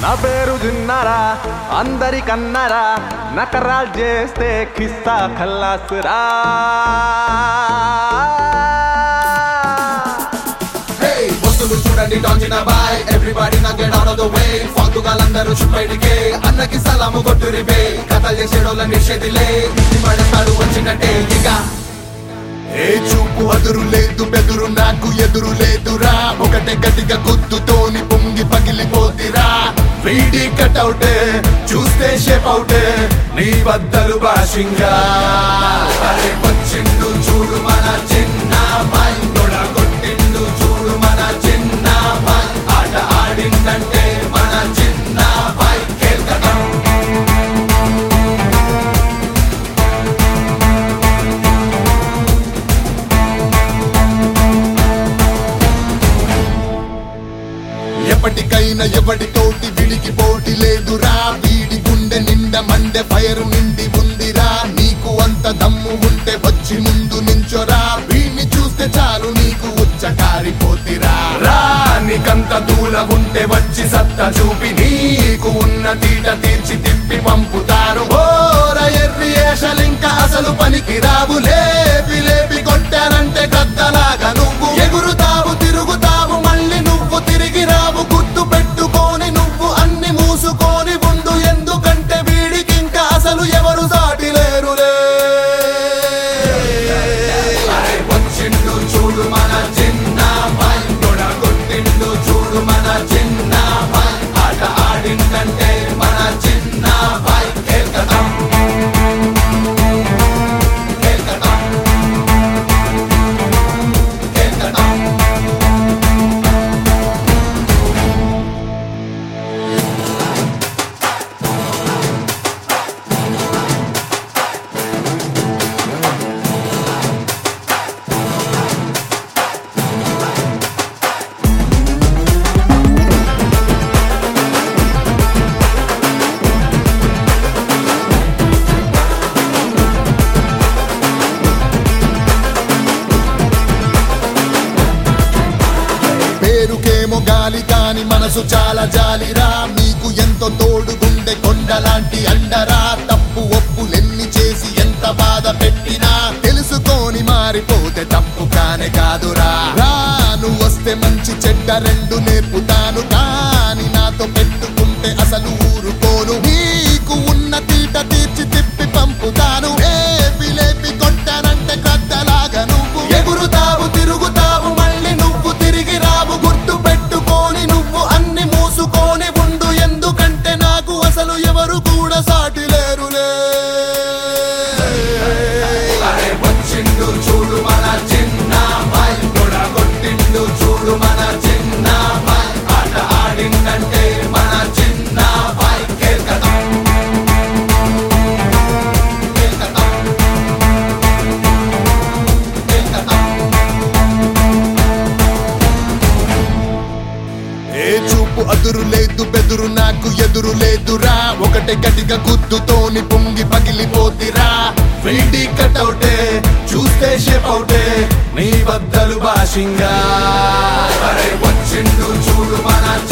నా పేరు జిన్నారా అందరికన్నారా నకరాలు చేస్తే కిస్తా ఖల్లాసురా వస్తులు చూడండి డాంజినా బాయ్ ఎవ్రీబడి నా get out of the way ఫాల్తుగాలందరూ చుట్టైడికే అన్నకి సలాము కొట్టురి బే కథలు చేసేడోళ్ళ నిషేధిలే పడతాడు వచ్చినట్టే ఇక ఏ చూపు అదురు లేదు బెదురు నాకు ఎదురు లేదురా ఒకటే గట్టిగా గుద్దుతోని పొంగి పగిలిపోతిరా వీడి కట్అవుటే చూస్తే షేప్ అవుటే నీ బద్దలు భాషింగా అరే వచ్చిండు చూడు మన చిన్న బాయ్ కొట్టిండు చూడు మన చిన్న బాయ్ ఆట ఆడిందంటే మన చిన్న బాయ్ కేల్కటం ఎప్పటికైనా ఎవడితోటి విడికి పోటీ లేదురా వీడి గుండె నిండా మండే ఫైర్ నిండి ఉందిరా నీకు అంత దమ్ము ఉంటే వచ్చి ముందు నించోరా వీడిని చూస్తే చాలు నీకు ఉచ్చకారిపోతిరా రా నీకంత దూల ఉంటే వచ్చి సత్తా చూపి నీకు ఉన్న తీట తీర్చి తిప్పి పంపుతాను ఓర ఎర్రి ఏషలింకా అసలు పనికి రావు లేపి లేపి కొట్టానంటే గద్దలాగా నువ్వు ఎగురుతావు తిరుగుతావు మళ్ళీ నువ్వు తిరిగి రావు గుర్తు పెట్టుకొని నువ్వు అన్ని మూసుకొని ఉండు ఎందుకంటే వీడికి ఇంకా అసలు ఎవరు సాటి లేరులే వచ్చిండు చూడు మన చిన్న బాయ్ కొట్టిండు చూడు మన చిన్న బాయ్ ఆట ఆడిందంటే మన చిన్న బాయ్ కేల్కటం కేల్కటం కేల్కటం పేరుకేమో గాలి కాని మనసు చాలా జాలిరా మీకు ఎంతో తోడుగుండే కొండలాంటి అండరా తప్పు ఒప్పులెన్ని చేసి ఎంత బాధ పెట్టినా తెలుసుకొని మారిపోతే తప్పు కానే కాదురా రాను వస్తే మంచి చెడ్డ రెండు నేర్పుతాను కానీ నాతో పెట్టుకుంటే అసలు ఊరుకోను నీకు ఉన్న తీట తీర్చి తిప్పి పంపుతాను లేపి లేపి కొట్టానంటే గద్దలాగా నువ్వు ఎగురుతావు తిరుగుతావు మళ్ళీ నువ్వు తిరిగి రావు గుర్తు పెట్టుకొని నువ్వు అన్ని మూసుకొని ఉండు ఎందుకంటే నాకు అసలు ఎవరు కూడా సాటి లేరులే వచ్చిండు చూడు మన చిన్న బాయ్ కొట్టిండు చూడు మన చిన్న బాయ్ ఆట ఆడిందంటే మన చిన్న బాయ్ కేల్కటం కేల్కటం కేల్కటం ఏ చూపు అదురు లేదు బెదురు నాకు ఎదురు లేదురా ఒకటే గట్టిగా గుద్దుతోని పొంగి పగిలిపోతిరా వీడి కట్అవుటే చూస్తే షేప్ అవుటే నీ బద్దలు భాషింగా అరే వచ్చిండు చూడు మన